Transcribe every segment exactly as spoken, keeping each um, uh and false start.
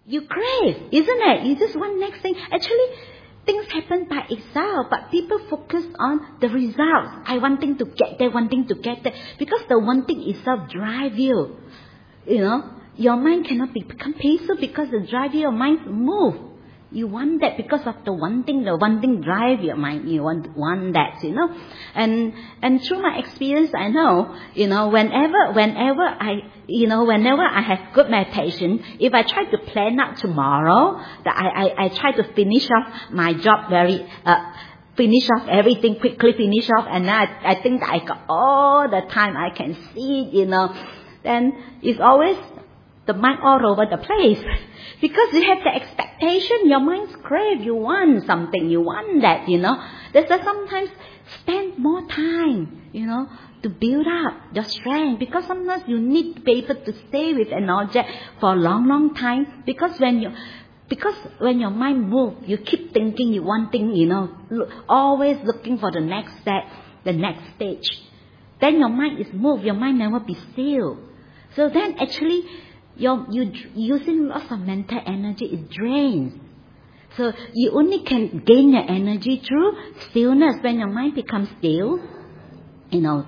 you crave, isn't it? You just want next thing. Actually, things happen by itself, but people focus on the results. I wanting to get there, wanting to get there. Because the wanting itself drive you. You know, your mind cannot be, become peaceful because the drive your mind move. You want that because of the wanting, the wanting drive your mind. You want want that, you know. And and through my experience, I know, you know, whenever whenever I, you know, whenever I have good meditation, if I try to plan out tomorrow, that I I, I try to finish off my job very, uh, finish off everything quickly, finish off, and then I, I think that I got all the time I can see, you know, then it's always the mind all over the place. Because you have the expectation, your mind's crave, you want something, you want that, you know. That's why sometimes spend more time, you know, to build up your strength. Because sometimes you need to be able to stay with an object for a long, long time. Because when you, because when your mind moves, you keep thinking, you want things, you know, look, always looking for the next step, the next stage. Then your mind is moved, your mind never be still. So then actually, You're you using lots of mental energy, it drains. So you only can gain your energy through stillness. When your mind becomes still, you know,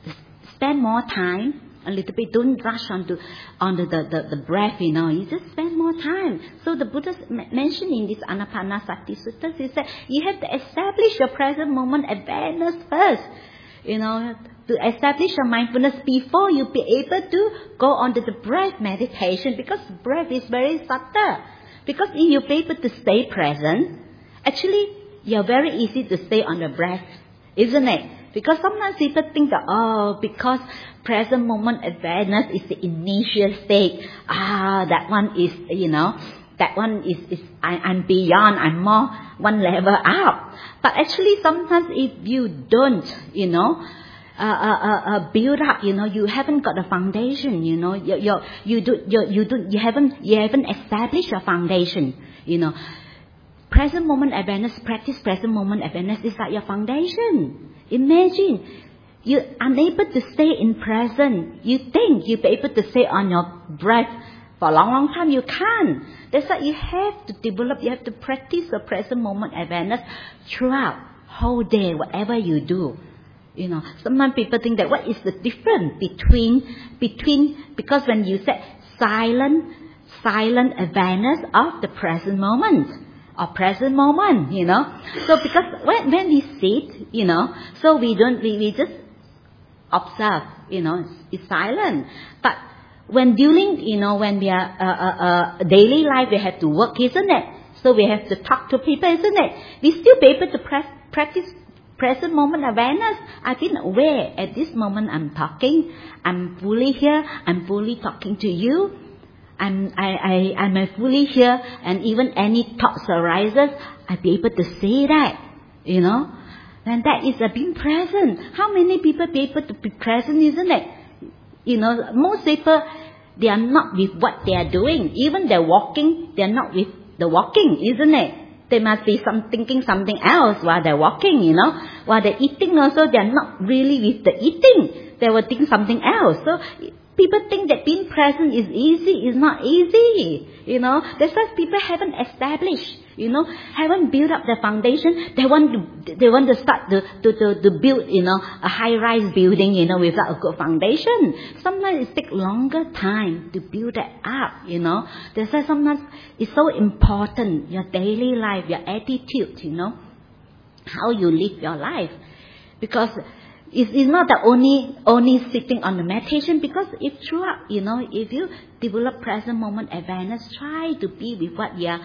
spend more time a little bit. Don't rush onto onto the, the, the breath, you know. You just spend more time. So the Buddha mentioned in this Anapanasati Sutta, he said, you have to establish your present moment awareness first. You know, to establish your mindfulness before you be able to go on to the breath meditation, because breath is very subtle. Because if you be able to stay present, actually you're very easy to stay on the breath, isn't it? Because sometimes people think that, oh, because present moment awareness is the initial state, ah, that one is, you know, that one is, is I, I'm beyond, I'm more one level up. But actually sometimes if you don't, you know, uh, uh, uh, build up, you know, you haven't got a foundation, you know, you, you, you, do, you, you, do, you, haven't, you haven't established a foundation, you know. Present moment awareness, practice present moment awareness is like your foundation. Imagine, you're unable to stay in present. You think you'll be able to stay on your breath for a long, long time. You can't. That's why you have to develop, you have to practice the present moment awareness throughout whole day, whatever you do. You know, sometimes people think that what is the difference between, between, because when you say silent, silent awareness of the present moment, or present moment, you know. So because when, when we sit, you know, so we don't, we, we just observe, you know, it's silent. But when during, you know, when we are, uh, uh, uh, daily life, we have to work, isn't it? So we have to talk to people, isn't it? We still be able to pra- practice present moment awareness. I've been aware at this moment I'm talking, I'm fully here, I'm fully talking to you. I'm, I, I, I'm fully here, and even any thoughts arises, I'll be able to see that, you know. And that is a being present. How many people be able to be present, isn't it? You know, most people, they are not with what they are doing. Even they're walking, they're not with the walking, isn't it? They must be some thinking something else while they're walking, you know. While they're eating also, they're not really with the eating. They will think something else. So people think that being present is easy. It's not easy, you know. That's why people haven't established, you know, haven't built up the foundation. They want to, they want to start to, to, to, to build, you know, a high-rise building, you know, without a good foundation. Sometimes it takes longer time to build that up, you know. That's why sometimes it's so important, your daily life, your attitude, you know, how you live your life. Because It's, it's not the only only sitting on the meditation, because if throughout, you know, if you develop present moment awareness, try to be with what you are,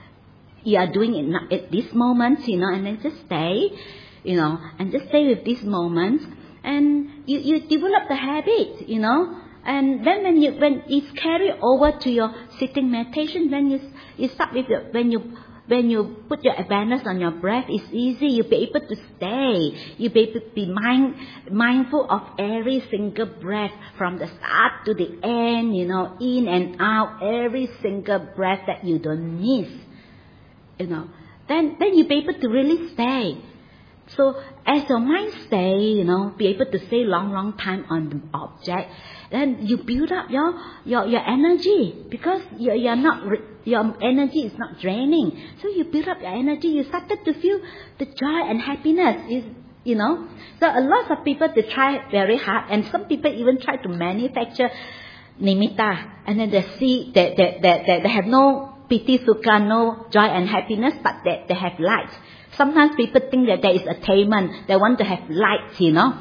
you are doing in, at this moment, you know, and then just stay, you know, and just stay with this moment, and you, you develop the habit, you know, and then when you when it's carried over to your sitting meditation, when you you start with your, when you When you put your awareness on your breath, it's easy. You'll be able to stay. You'll be able to be mind, mindful of every single breath from the start to the end, you know, in and out, every single breath that you don't miss, you know. Then, then you'll be able to really stay. So as your mind stay, you know, be able to stay long, long time on the object, then you build up your your your energy, because you're, you're not your energy is not draining. So you build up your energy. You started to feel the joy and happiness. Is you know. So a lot of people, they try very hard, and some people even try to manufacture nimitta, and then they see that they, they, they, they have no piti sukha, no joy and happiness, but they, they have light. Sometimes people think that there is attainment. They want to have light, you know.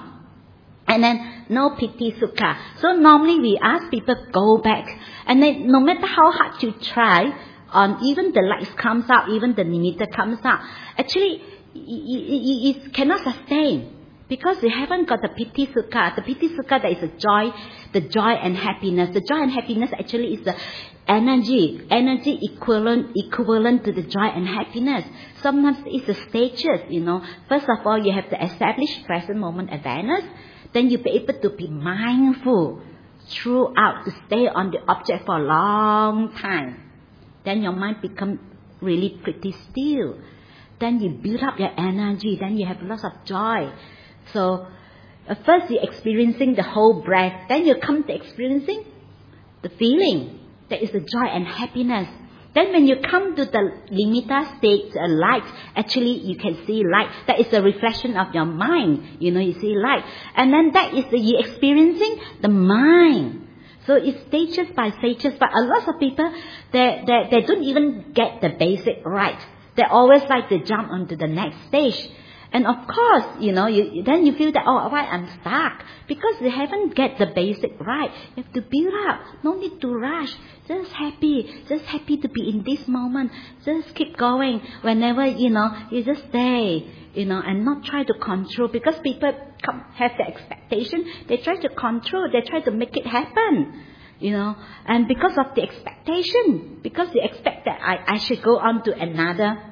And then no piti sukha. So normally we ask people go back. And then no matter how hard you try, on even the lights comes out, even the nimitta comes out, actually it, it, it cannot sustain. Because we haven't got the piti sukha. The piti sukha, there is a joy, the joy and happiness. The joy and happiness actually is the energy, energy equivalent, equivalent to the joy and happiness. Sometimes it's the stages, you know. First of all, you have to establish present moment awareness. Then you'll be able to be mindful throughout, to stay on the object for a long time. Then your mind becomes really pretty still. Then you build up your energy. Then you have lots of joy. So, uh, first you're experiencing the whole breath. Then you come to experiencing the feeling. There is the joy and happiness. Then when you come to the nimitta state, uh, light, actually you can see light. That is a reflection of your mind. You know, you see light. And then that is the, you're experiencing the mind. So it's stages by stages. But a lot of people, they, they, they don't even get the basic right. They always like to jump onto the next stage. And of course, you know, you, then you feel that, oh, why I'm stuck? Because you haven't get the basic right. You have to build up. No need to rush. Just happy. Just happy to be in this moment. Just keep going. Whenever, you know, you just stay, you know, and not try to control. Because people come, have the expectation. They try to control. They try to make it happen. You know, and because of the expectation, because they expect that I, I should go on to another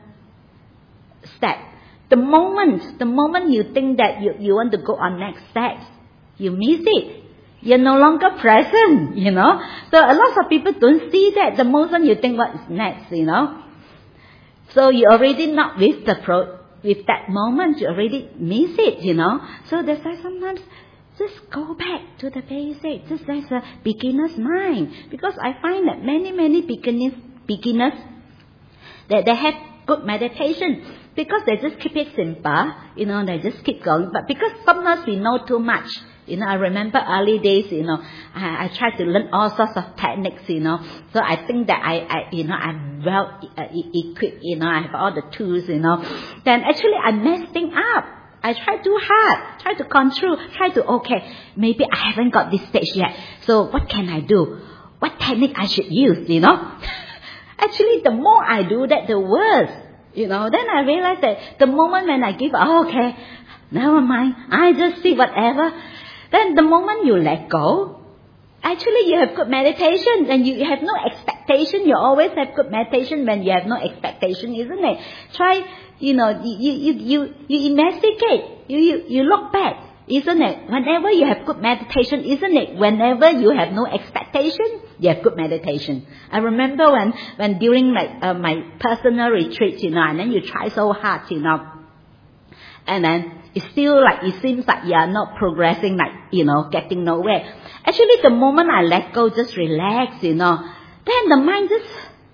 step. The moment, the moment you think that you, you want to go on next steps, you miss it. You're no longer present, you know. So a lot of people don't see that. The moment you think what is next, you know. So you're already not with the pro, with that moment, you already miss it, you know. So that's why sometimes just go back to the basics. Just as a beginner's mind. Because I find that many, many beginners, beginners, that they have good meditation. Because they just keep it simple, you know, they just keep going. But because sometimes we know too much, you know, I remember early days, you know, I, I tried to learn all sorts of techniques, you know. So I think that I, I you know, I'm well uh, equipped, you know, I have all the tools, you know. Then actually I messed things up. I tried too hard, tried to control, tried to, okay, maybe I haven't got this stage yet. So what can I do? What technique I should use, you know? Actually, the more I do that, the worse. You know, then I realized that the moment when I give up, oh, okay, never mind, I just see whatever. Then the moment you let go, actually you have good meditation and you have no expectation. You always have good meditation when you have no expectation, isn't it? Try, you know, you, you, you, you investigate, you, you, you look back, isn't it? Whenever you have good meditation, isn't it? Whenever you have no expectation, you have good meditation. I remember when, when during my, uh, my personal retreat, you know, and then you try so hard, you know, and then it's still like, it seems like you are not progressing, like, you know, getting nowhere. Actually, the moment I let go, just relax, you know, then the mind just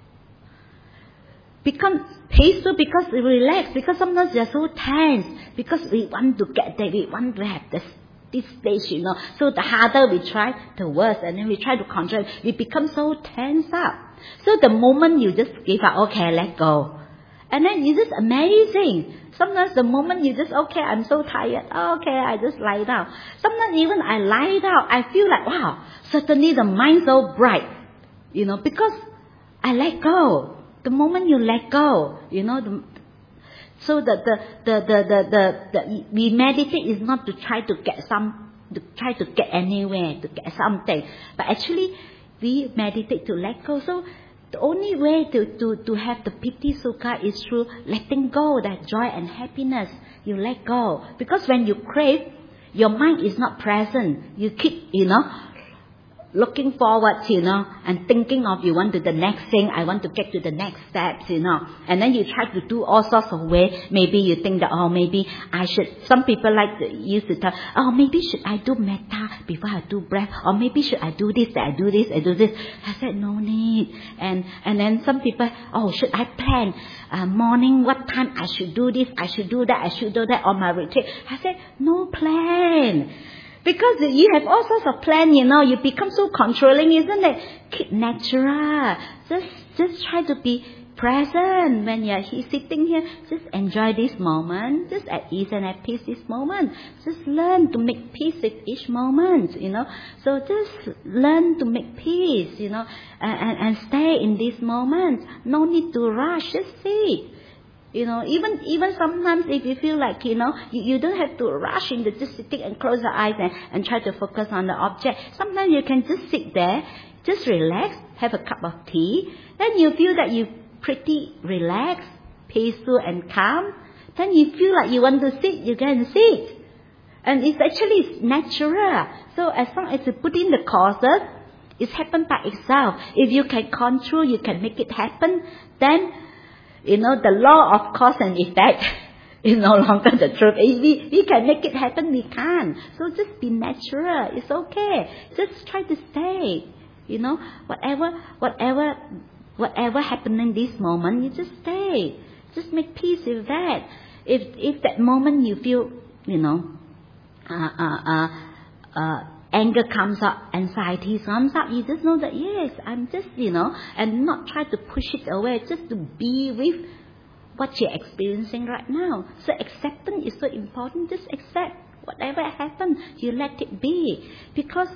becomes peaceful because we relax. Because sometimes we are so tense. Because we want to get there, we want to have this, this stage, you know. So the harder we try, the worse. And then we try to control. We become so tense up. So the moment you just give up, okay, let go. And then it's just amazing. Sometimes the moment you just, okay, I'm so tired. Okay, I just lie down. Sometimes even I lie down, I feel like, wow, suddenly the mind's so bright. You know, because I let go. The moment you let go, you know, the, so the, the, the, the, the, the, the, we meditate is not to try to get some, to try to get anywhere, to get something. But actually, we meditate to let go. So the only way to, to, to have the piti sukha is through letting go, that joy and happiness. You let go. Because when you crave, your mind is not present. You keep, you know, looking forward, you know, and thinking of you want to the next thing, I want to get to the next steps, you know. And then you try to do all sorts of ways. Maybe you think that, oh, maybe I should, some people like to, used to tell, oh, maybe should I do metta before I do breath? Or maybe should I do this, I do this, I do this. I said, no need. And, and then some people, oh, should I plan uh, morning, what time I should do this, I should do that, I should do that on my retreat? I said, no plan. Because you have all sorts of plan, you know, you become so controlling, isn't it? Keep natural. Just, just try to be present when you're sitting here. Just enjoy this moment. Just at ease and at peace this moment. Just learn to make peace with each moment, you know. So just learn to make peace, you know, and, and, and stay in this moment. No need to rush. Just sit. You know, even even sometimes if you feel like, you know, you, you don't have to rush into just sitting and close your eyes and, and try to focus on the object. Sometimes you can just sit there, just relax, have a cup of tea. Then you feel that you're pretty relaxed, peaceful and calm. Then you feel like you want to sit, you can sit. And it's actually natural. So as long as you put in the causes, it's happened by itself. If you can control, you can make it happen, then you know, the law of cause and effect is no longer the truth. If we, we can make it happen, we can. So just be natural. It's okay. Just try to stay. You know, whatever, whatever, whatever happened in this moment, you just stay. Just make peace with that. If, if that moment you feel, you know, uh, uh, uh, uh, anger comes up, anxiety comes up, you just know that, yes, I'm just, you know, and not try to push it away, just to be with what you're experiencing right now. So acceptance is so important. Just accept whatever happens, you let it be. Because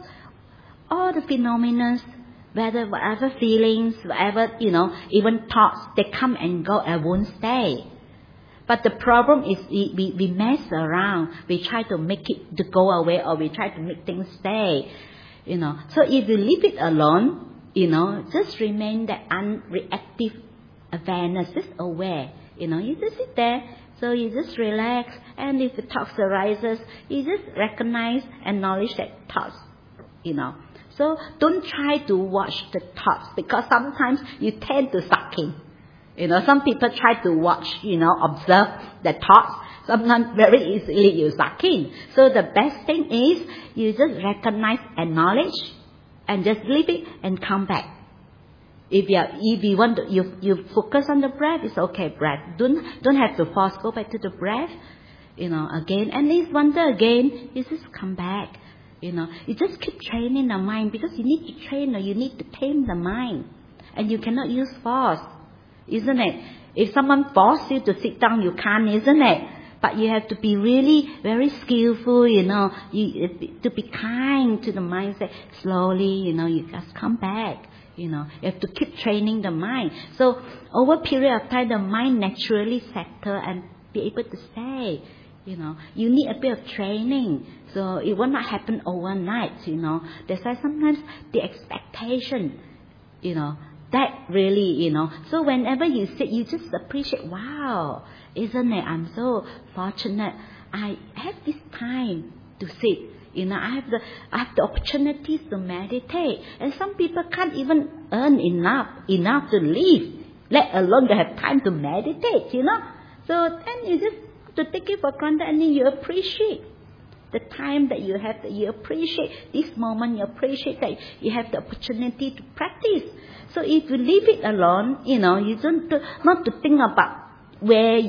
all the phenomena, whether whatever feelings, whatever, you know, even thoughts, they come and go and won't stay. But the problem is we, we, we mess around. We try to make it to go away, or we try to make things stay. You know. So if you leave it alone, you know, just remain that unreactive awareness, just aware. You know, you just sit there. So you just relax. And if the thoughts arises, you just recognize, acknowledge that thoughts. You know. So don't try to watch the thoughts, because sometimes you tend to suck in. You know, some people try to watch, you know, observe the thoughts. Sometimes very easily you suck in. So the best thing is you just recognize, acknowledge, and just leave it and come back. If you are, if you want to, you you focus on the breath, it's okay. Breath. Don't don't have to force. Go back to the breath. You know, again, and it's wonder again. You just come back. You know, you just keep training the mind, because you need to train or you need to tame the mind, and you cannot use force. Isn't it? If someone forces you to sit down, you can't, isn't it? But you have to be really very skillful, you know, you, to be kind to the mind. Say, slowly, you know, you just come back, you know. You have to keep training the mind. So over a period of time, the mind naturally settle and be able to stay, you know. You need a bit of training. So it will not happen overnight, you know. That's why sometimes the expectation, you know, that really, you know. So whenever you sit, you just appreciate, wow, isn't it? I'm so fortunate. I have this time to sit. You know, I have the I have the opportunities to meditate. And some people can't even earn enough enough to live, let alone they have time to meditate, you know. So then you just to take it for granted, and then you appreciate the time that you have, that you appreciate this moment, you appreciate that you have the opportunity to practice. So if you leave it alone, you know, you don't, not to think about where,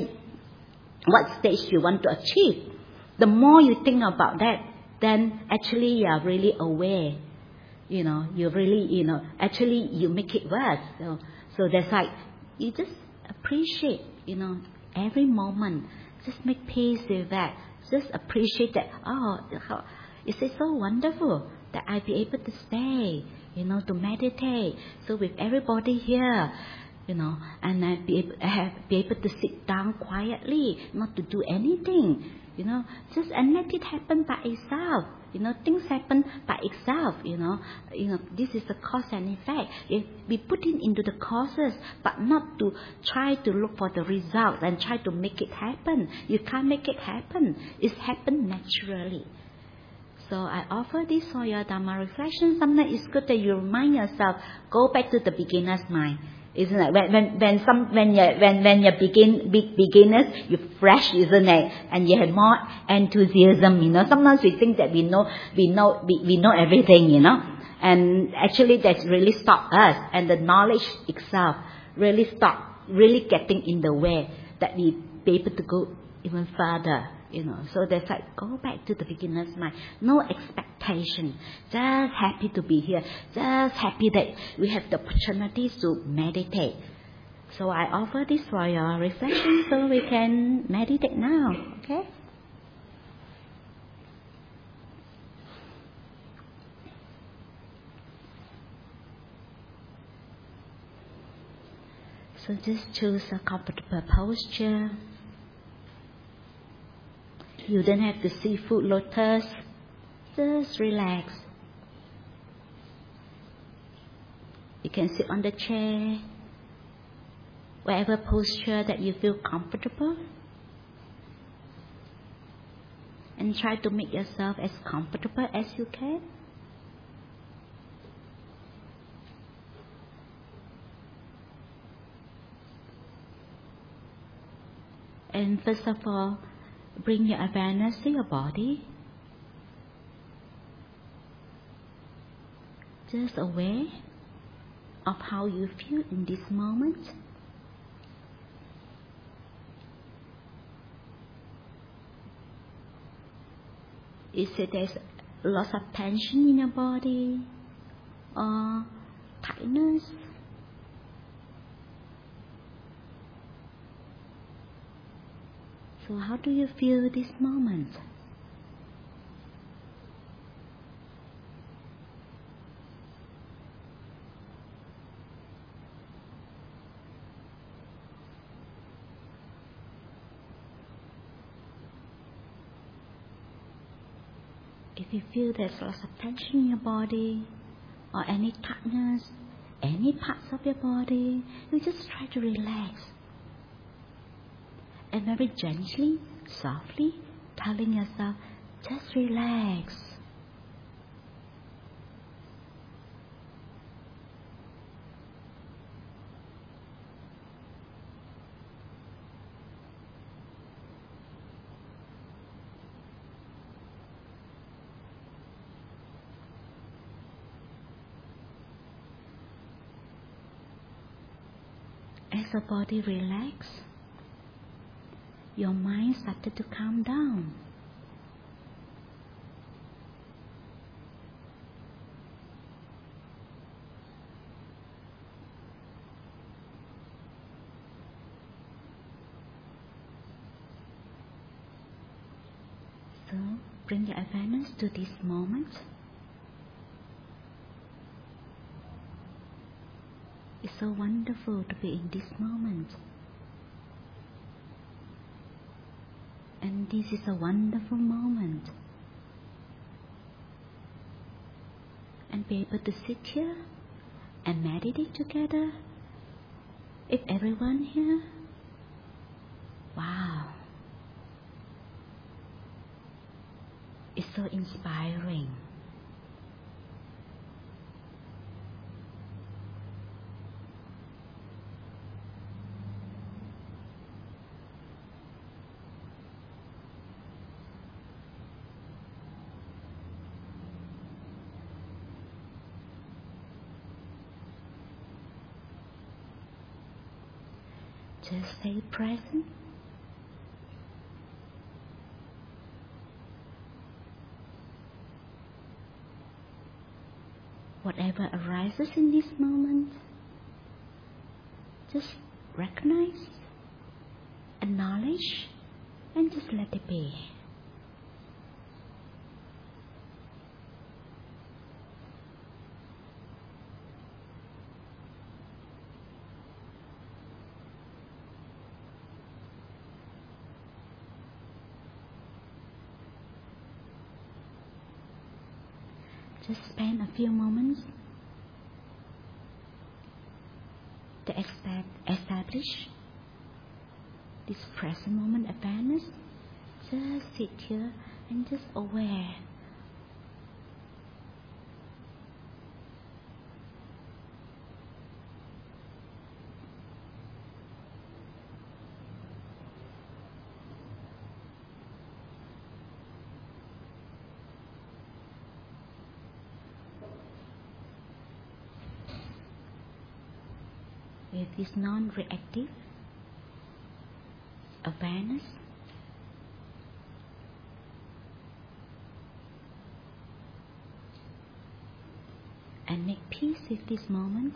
what stage you want to achieve. The more you think about that, then actually you are really aware. You know, you really, you know, actually you make it worse. So, so that's like, you just appreciate, you know, every moment. Just make peace with that. Just appreciate that, oh, how, is it so wonderful that I be able to stay, you know, to meditate. So with everybody here, you know, and I be able, I have, be able to sit down quietly, not to do anything, you know, just and let it happen by itself. You know, things happen by itself, you know. You know, this is the cause and effect. If we put it into the causes, but not to try to look for the results and try to make it happen. You can't make it happen. It's happened naturally. So I offer this for your Dharma reflection. Sometimes it's good that you remind yourself, go back to the beginner's mind. Isn't it? When when when some when you when when you begin big beginners, you're fresh, isn't it? And you have more enthusiasm. You know, sometimes we think that we know we know we, we know everything. You know, and actually that's really stopped us. And the knowledge itself really stop really getting in the way that we be able to go even further. You know, so that's like, go back to the beginner's mind. No expectation. Just happy to be here. Just happy that we have the opportunities to meditate. So I offer this for your reflection so we can meditate now. Okay? So just choose a comfortable posture. You don't have to seafood lotus. Just relax. You can sit on the chair, whatever posture that you feel comfortable. And try to make yourself as comfortable as you can. And first of all, bring your awareness to your body. Just aware of how you feel in this moment. Is it there's lots of tension in your body or tightness? So how do you feel this moment? If you feel there's lots of tension in your body or any tightness, any parts of your body, you just try to relax. And very gently, softly, telling yourself, just relax. As the body relaxes, your mind started to calm down. So bring your awareness to this moment. It's so wonderful to be in this moment. And this is a wonderful moment. And be able to sit here and meditate together. If everyone here, wow. It's so inspiring. Just stay present. Whatever arises in this moment, just recognize, acknowledge, and just let it be. Just spend a few moments to establish this present moment awareness. Just sit here and just aware with this non-reactive awareness. And make peace with this moment.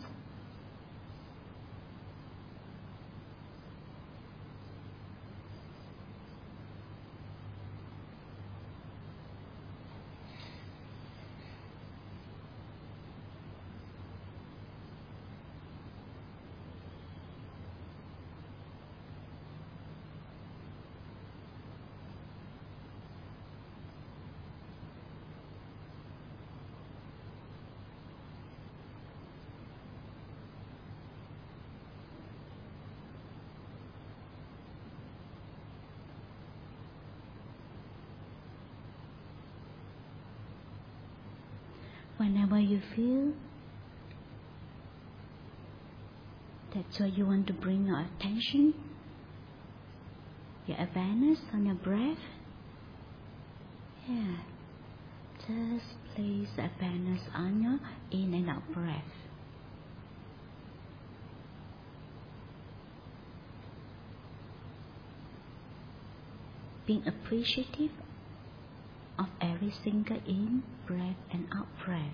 Whenever you feel that's where you want to bring your attention, your awareness on your breath. Yeah, just place awareness on your in and out breath. Being appreciative of every single in breath and out breath.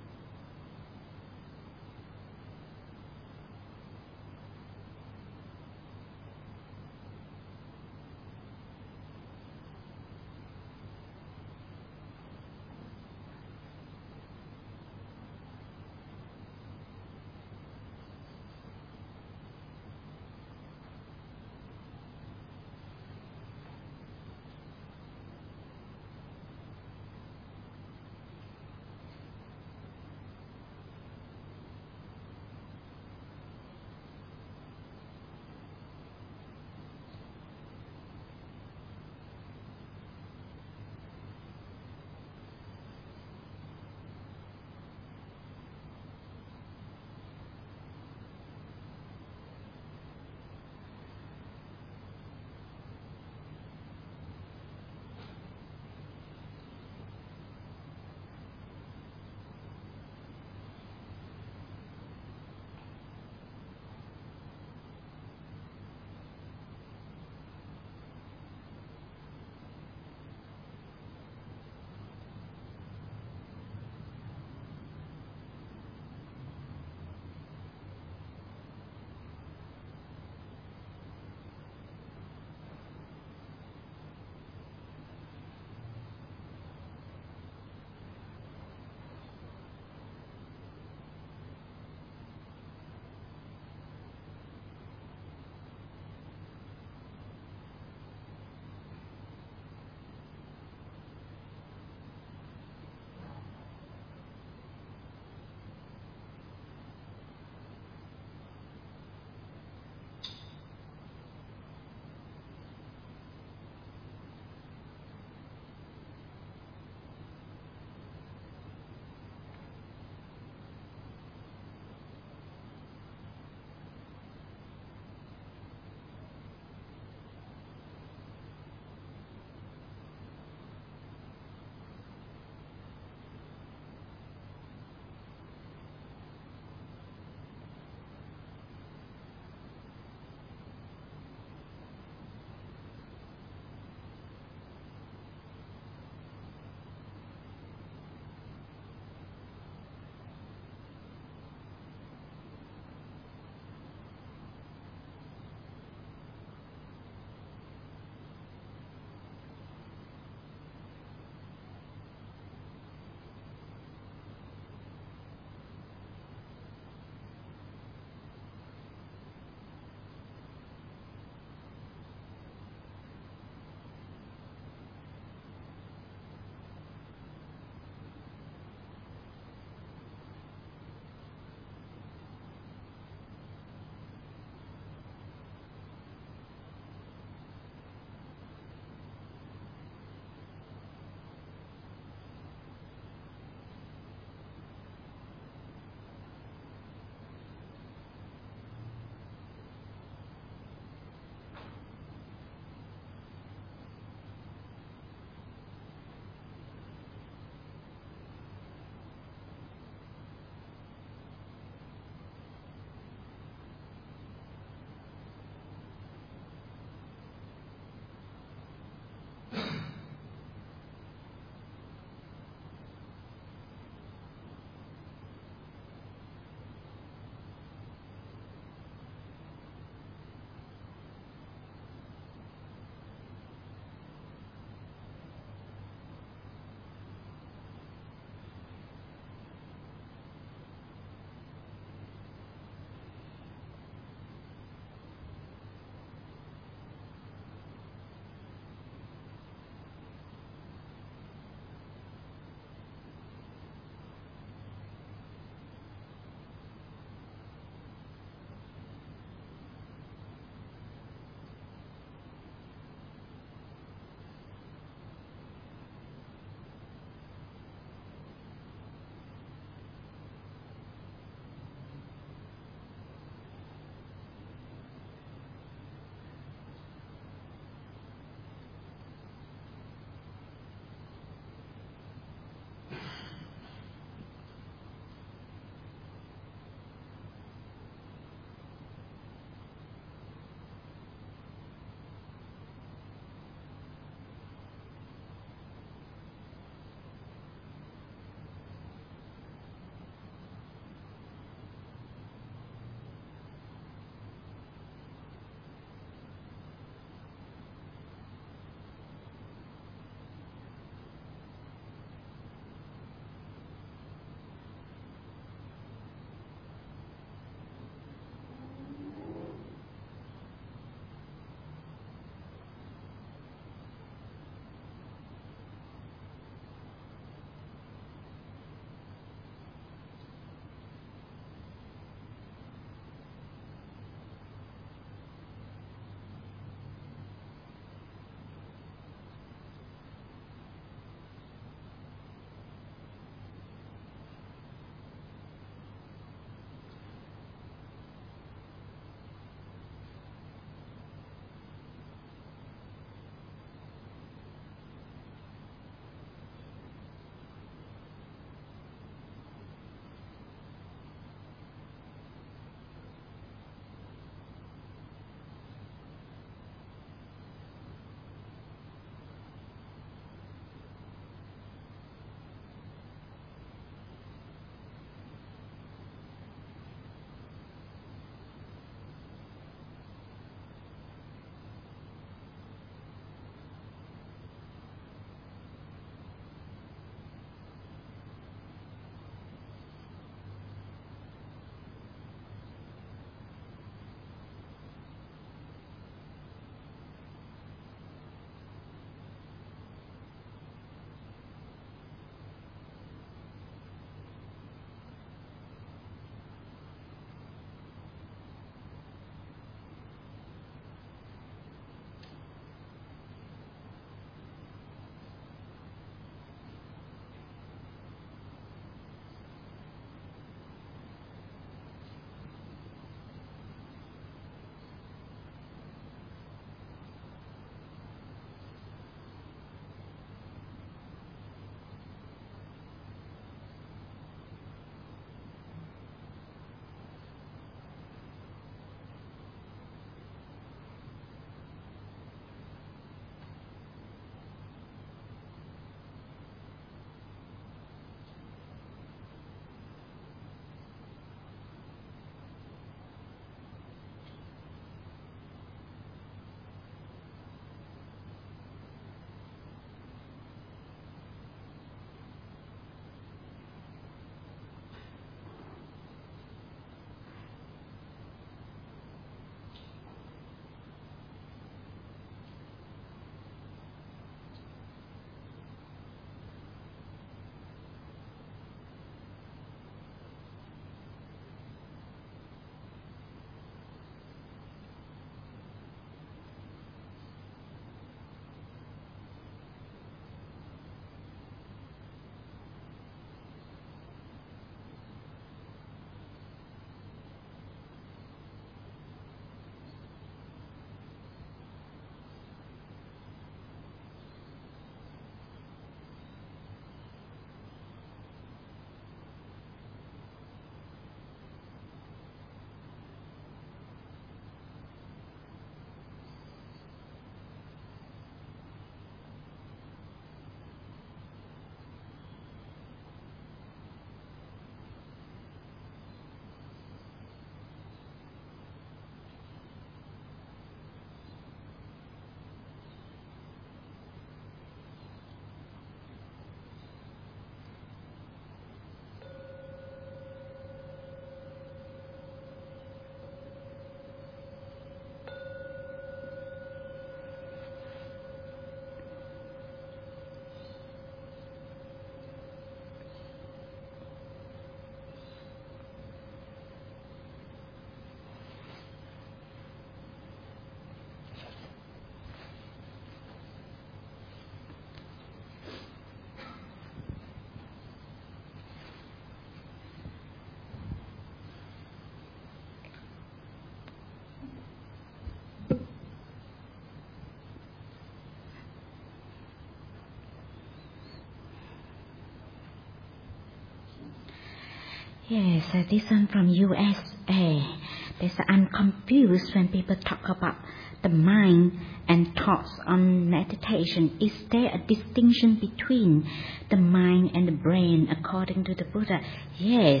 Yes, uh, this one from U S A. There's I'm confused when people talk about the mind and thoughts on meditation. Is there a distinction between the mind and the brain according to the Buddha? Yes.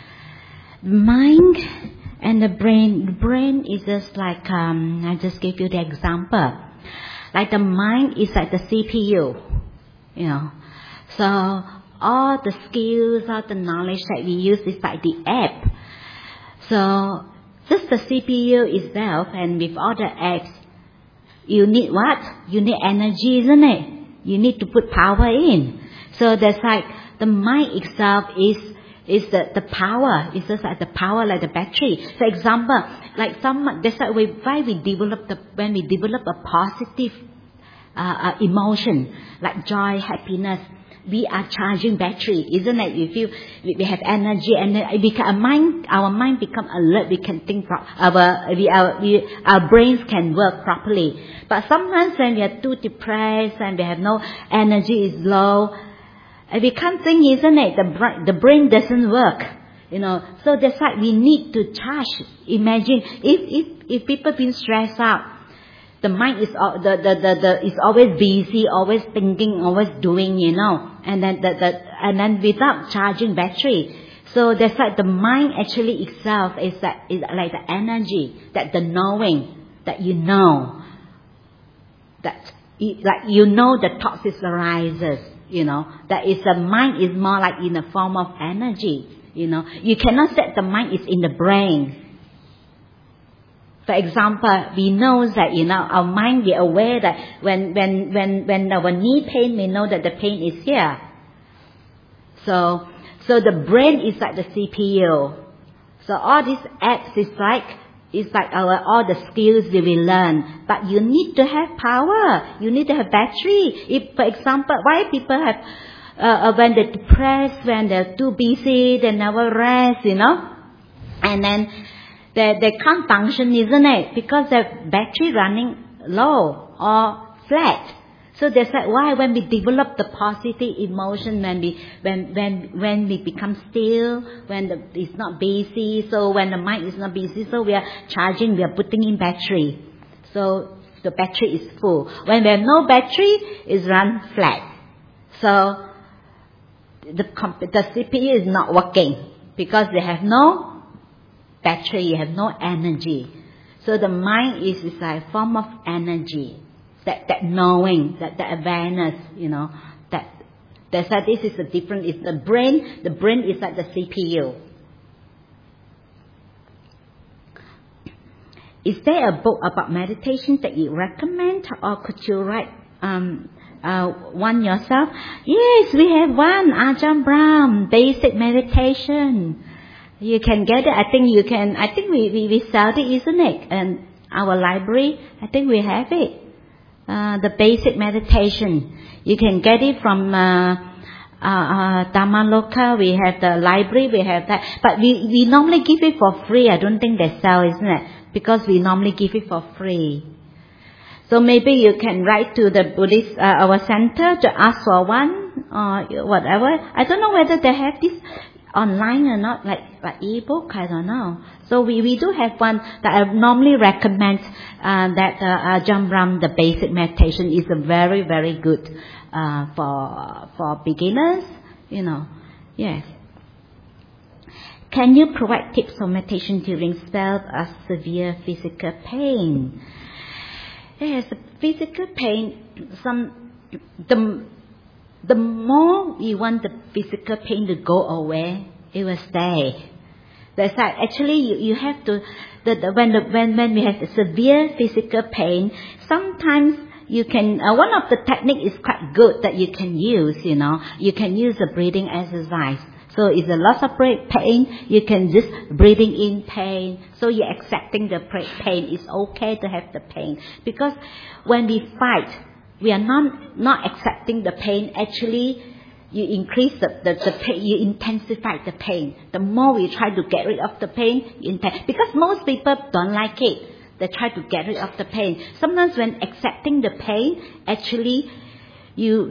Mind and the brain, the brain is just like, um, I just give you the example. Like the mind is like the C P U, you know. So all the skills, all the knowledge that we use is like the app. So just the C P U itself, and with all the apps, you need what? You need energy, isn't it? You need to put power in. So that's like the mind itself is is the, the power. It's just like the power, like the battery. For example, like some, that's why we, why we develop the, when we develop a positive uh, uh, emotion, like joy, happiness, we are charging battery, isn't it? We feel we have energy, and it become, our mind, our mind become alert. We can think, pro- our, we, our, we, our brains can work properly. But sometimes when we are too depressed and we have no energy, is low, we can't think, isn't it? The, bra- the brain doesn't work, you know. So that's why we need to charge. Imagine if if if people been stressed out, the mind is the the the, the is always busy, always thinking, always doing, you know. And then the, the and then without charging battery. So that's why the mind actually itself is that is like the energy, that the knowing that you know, that like you know the thoughts is arises. You know, that is the mind is more like in the form of energy. You know, you cannot say the mind is in the brain. For example, we know that, you know, our mind, we are aware that when when when when our knee pain, we know that the pain is here. So so the brain is like the C P U. So all these apps is like It's like our all the skills that we learn, but you need to have power. You need to have battery. If, for example, why people have uh, when they're depressed, when they're too busy, they never rest, you know, and then they they can't function, isn't it? Because their battery running low or flat. So that's why when we develop the positive emotion, when we when when when we become still, when the, it's not busy, so when the mind is not busy, so we are charging, we are putting in battery. So the battery is full. When we have no battery, it's run flat. So the the C P U is not working because they have no battery, you have no energy. So the mind is, is a form of energy. That, that knowing, that, that awareness, you know, that, that's why this is the difference. It's the brain, the brain is like the C P U. Is there a book about meditation that you recommend, or could you write um, uh, one yourself? Yes, we have one, Ajahn Brahm, Basic Meditation. You can get it. I think you can, I think we, we, we sell it, isn't it? And our library, I think we have it. Uh, the basic meditation. You can get it from uh, uh, uh, Dhammaloka. We have the library. We have that. But we, we normally give it for free. I don't think they sell, isn't it? Because we normally give it for free. So maybe you can write to the Buddhist, uh, our center, to ask for one or whatever. I don't know whether they have this online or not, like like ebook. I don't know. So we, we do have one that I normally recommend, uh, that uh, Ajahn Brahm, the basic meditation, is a very, very good uh, for for beginners, you know. Yes. Can you provide tips for meditation during spells of severe physical pain? Yes, physical pain, some the the more you want the physical pain to go away, it will stay. That's right. Actually, you, you have to, the, the, when, the, when, when we have severe physical pain, sometimes you can, uh, one of the technique is quite good that you can use, you know. You can use the breathing exercise. So if there's lots of pain, you can just breathing in pain. So you're accepting the pain. It's okay to have the pain. Because when we fight, we are not, not accepting the pain. Actually, you increase the, the, the pain, you intensify the pain. The more we try to get rid of the pain, intense, because most people don't like it. They try to get rid of the pain. Sometimes when accepting the pain, actually, you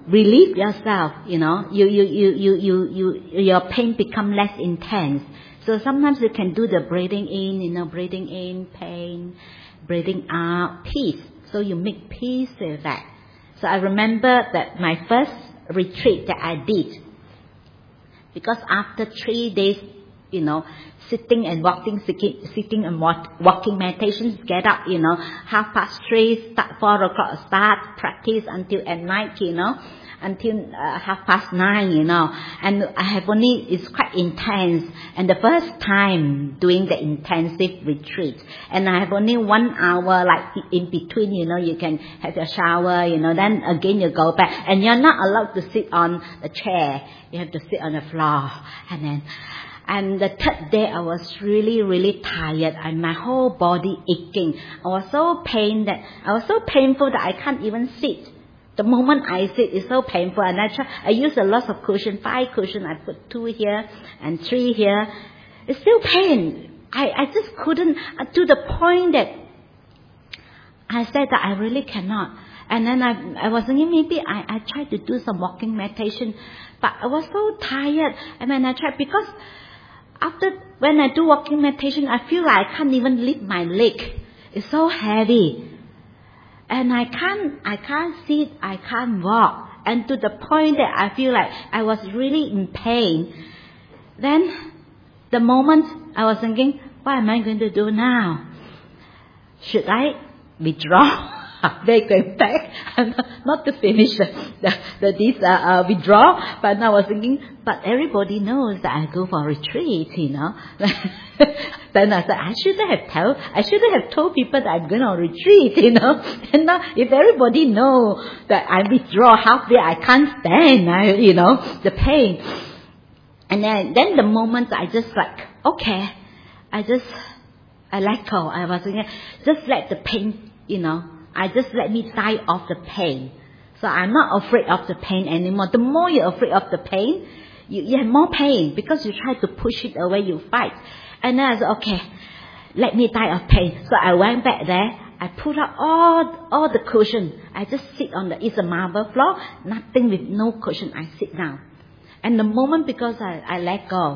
relieve yourself, you know, you, you, you, you, you, you, your pain become less intense. So sometimes you can do the breathing in, you know, breathing in, pain, breathing out, peace. So you make peace with that. So I remember that my first retreat that I did, because after three days, you know, sitting and walking, sitting, sitting and walk, walking meditations, get up, you know, half past three, start, four o'clock, start, practice until at night, you know, until uh, half past nine, you know, and I have only, it's quite intense, and the first time doing the intensive retreat, and I have only one hour, like in between, you know, you can have your shower, you know, then again you go back, and you're not allowed to sit on the chair, you have to sit on the floor, and then, and the third day I was really, really tired, and my whole body aching. I was so pain that, I was so painful that I can't even sit. The moment I sit, it's so painful, and I try, I use a lot of cushion, five cushion, I put two here and three here. It's still pain. I, I just couldn't, uh, to the point that I said that I really cannot. And then I, I was thinking maybe I, I tried to do some walking meditation, but I was so tired. And when I tried, because after, when I do walking meditation, I feel like I can't even lift my leg. It's so heavy. And I can't, I can't sit, I can't walk. And to the point that I feel like I was really in pain. Then, the moment I was thinking, what am I going to do now? Should I withdraw? They going back, not to finish the, the, the this uh, uh, withdrawal, but now I was thinking, but everybody knows that I go for a retreat, you know. Then I said, I shouldn't have told, I shouldn't have told people that I'm going on a retreat, you know. And now, if everybody know that I withdraw halfway, I can't stand, I, you know, the pain. And then, then the moment I just like, okay, I just, I let go. I was thinking, just let the pain, you know. I just let me die of the pain. So I'm not afraid of the pain anymore. The more you're afraid of the pain, you, you have more pain because you try to push it away, you fight. And then I said, okay, let me die of pain. So I went back there. I put out all all the cushion. I just sit on the, it's a marble floor, nothing with no cushion. I sit down. And the moment, because I, I let go.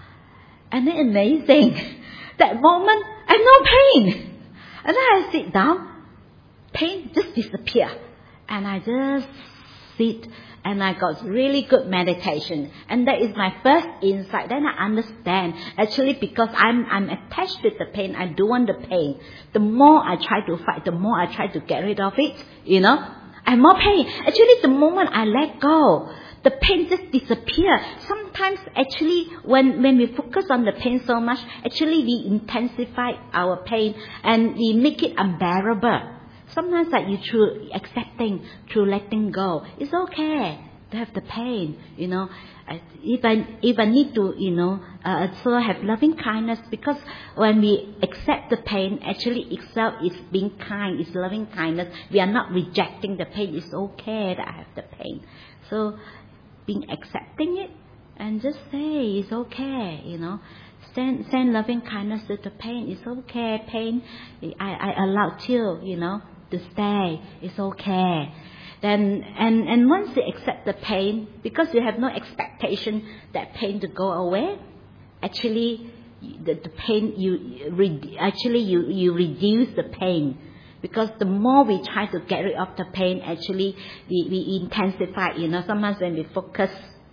And then amazing. That moment, I have no pain. And then I sit down. Pain just disappear, and I just sit, and I got really good meditation, and that is my first insight. Then I understand, actually, because I'm I'm attached with the pain, I don't want the pain. The more I try to fight, the more I try to get rid of it, you know, I have more pain. Actually, the moment I let go, the pain just disappear. Sometimes, actually, when, when we focus on the pain so much, actually we intensify our pain, and we make it unbearable. Sometimes like you through accepting, through letting go, it's okay to have the pain, you know. If I, if I need to, you know, uh, so have loving kindness, because when we accept the pain, actually itself is being kind, is loving kindness. We are not rejecting the pain. It's okay that I have the pain. So, being accepting it and just say it's okay, you know. Send, send loving kindness to the pain. It's okay, pain. I, I allow you, you know, to stay. It's okay. Then, and, and once you accept the pain, because you have no expectation that pain to go away, actually, the, the pain, you, re, actually you, you reduce the pain. Because the more we try to get rid of the pain, actually, we, we intensify, you know, sometimes when we focus.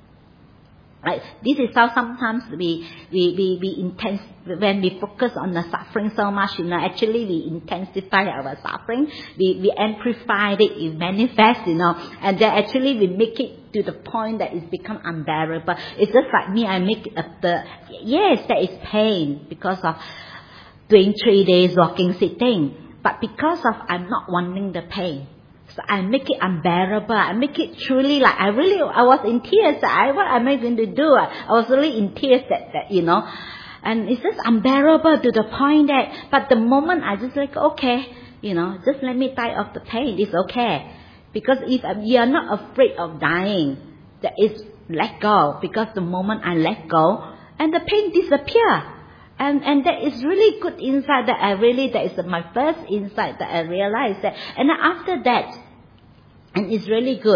Right. This is how sometimes we, we, we, we intense, when we focus on the suffering so much, you know, actually we intensify our suffering, we, we amplify it, it manifests, you know, and then actually we make it to the point that it's become unbearable. It's just like me, I make it up the, yes, there is pain because of doing three days walking, sitting, but because of I'm not wanting the pain. So I make it unbearable. I make it truly like, I really, I was in tears. I, what am I going to do? I, I was really in tears that, that, you know. And it's just unbearable to the point that, but the moment I just like, okay, you know, just let me die of the pain. It's okay. Because if you are not afraid of dying, that is let go. Because the moment I let go, and the pain disappear. And, and that is really good insight that I really, that is my first insight that I realized that. And after that, and it's really good,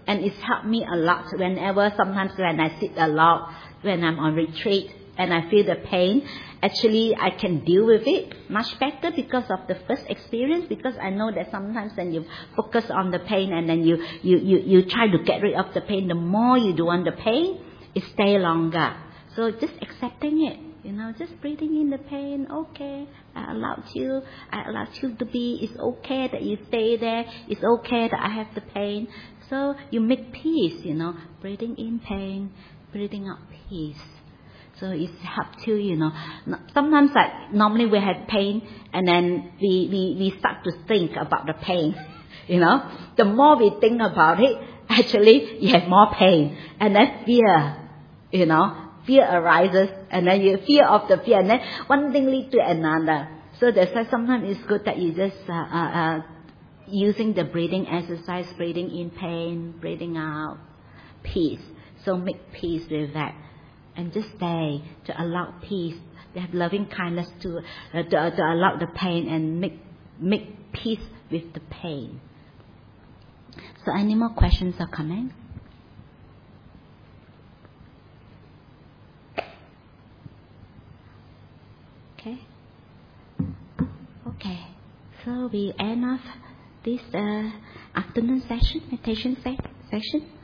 And it's helped me a lot whenever, sometimes when I sit a lot, when I'm on retreat, and I feel the pain, actually I can deal with it much better because of the first experience, because I know that sometimes when you focus on the pain and then you, you, you, you try to get rid of the pain, the more you do want the pain, it stays longer. So just accepting it, you know, just breathing in the pain. Okay, I allowed you, I allowed you to be, it's okay that you stay there, it's okay that I have the pain. So you make peace, you know, breathing in pain, breathing out peace. So it helps you, you know. Sometimes like normally we have pain and then we, we, we start to think about the pain, you know. The more we think about it, actually you have more pain. And then fear, you know, fear arises and then you fear of the fear and then one thing leads to another. So that's why sometimes it's good that you just uh, uh, uh, using the breathing exercise, breathing in pain, breathing out, peace. So make peace with that. And just stay to allow peace, to have loving kindness to, uh, to, uh, to allow the pain and make, make peace with the pain. So any more questions or comments? Okay. Okay. So we end off this uh, afternoon session, meditation se- session.